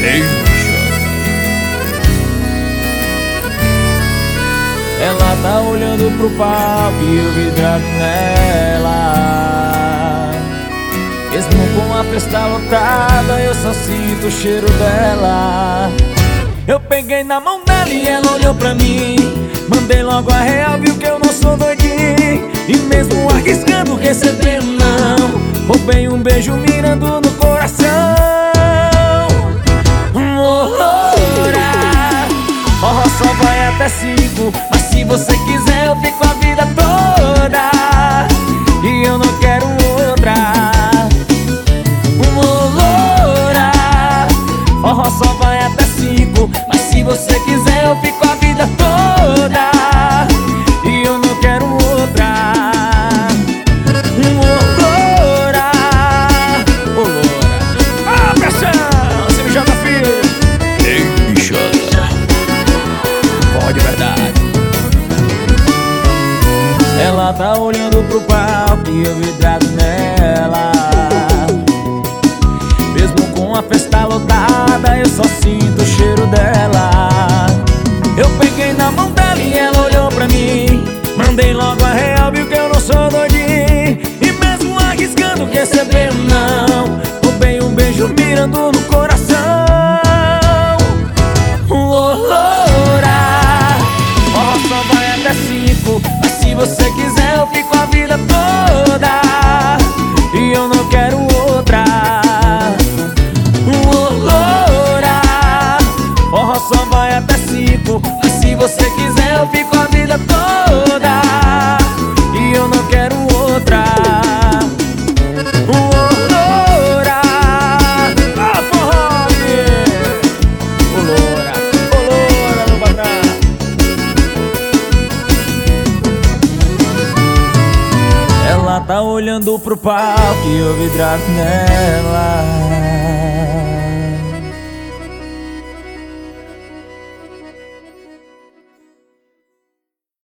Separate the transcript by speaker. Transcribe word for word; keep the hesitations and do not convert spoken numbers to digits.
Speaker 1: Ei,
Speaker 2: ela tá olhando pro palco e eu vidrado nela. Mesmo com a festa lotada, eu só sinto o cheiro dela. Eu peguei na mão dela e ela olhou pra mim. Mandei logo a real, viu que eu não sou doidinho. E mesmo arriscando receber um não, roubei um beijo mirando no coração. Oh, loura, forró só vai até cinco, mas se você quiser eu fico a vida toda. E eu não quero outra. Oh, loura, forró só vai até cinco, mas se você quiser eu fico a vida toda. E eu não quero outra. Oh, loura, oh, loura, ah, pressão, você me joga filho.
Speaker 1: ei, bichada.
Speaker 2: Pode, verdade. Ela tá olhando pro palco e eu vidrado nela. Mesmo com a festa lotada, eu só sinto o cheiro dela. Eu peguei na mão dela e ela olhou pra mim. Mandei logo a real, viu que eu não sou doidinho. E mesmo arriscando receber um não, roubei um beijo mirando no coração. Oh, loura, forró só vai até cinco, mas se você quiser eu fico a vida toda. E eu não quero outra. Oh, loura, forró só vai até cinco, mas se você quiser eu fico a vida toda. E eu não quero outra. Oh, loura, ah, forró, yeah. Oh, loura, oh, loura, não vai dar. Ela tá olhando pro palco e eu vidrado nela.